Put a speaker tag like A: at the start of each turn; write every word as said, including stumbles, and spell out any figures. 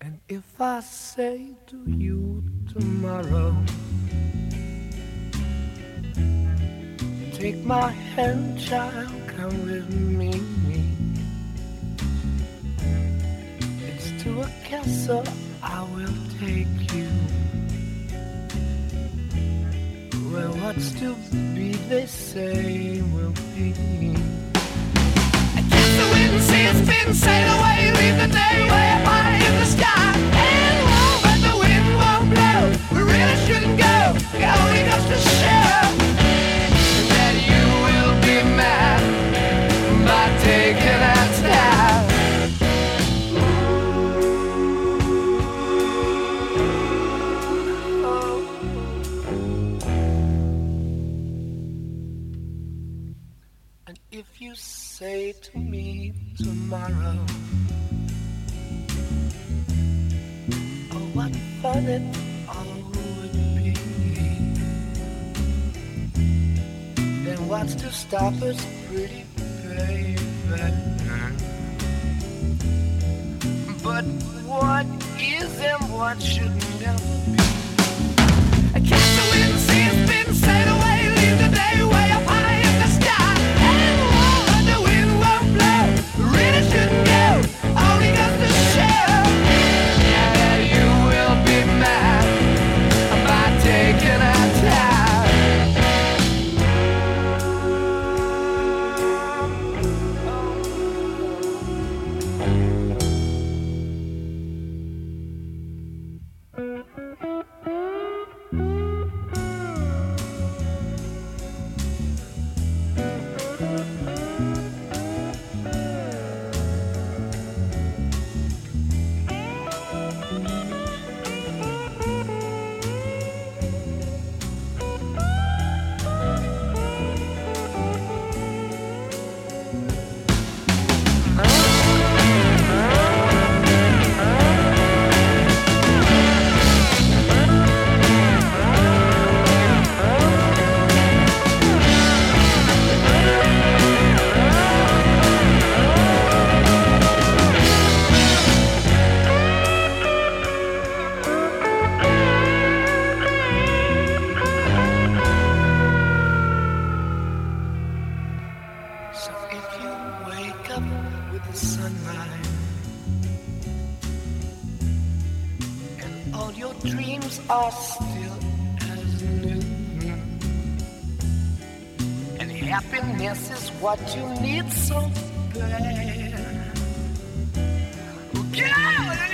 A: And if I say to you tomorrow, take my hand, child, come with me. It's to a castle I will take you, where what's to be, they say, will be.
B: I kiss the wind and see its spin, sail away, leave the day way up high in the sky. And oh, but the wind won't blow, we really shouldn't go, it only goes to show that you will be mad by taking that step.
A: And if you say to me tomorrow, oh, what fun it all would be, then what's to stop us, pretty baby? But what is and what should never be?
B: I catch the wind, see it spin, sail away, leave the day way up high in the sky. And oh, but the wind won't blow, really shouldn't go, only goes to show that you will be mad by taking our time.
A: So if you wake up with the sunlight and all your dreams are still as new, and happiness is what you need so bad, girl,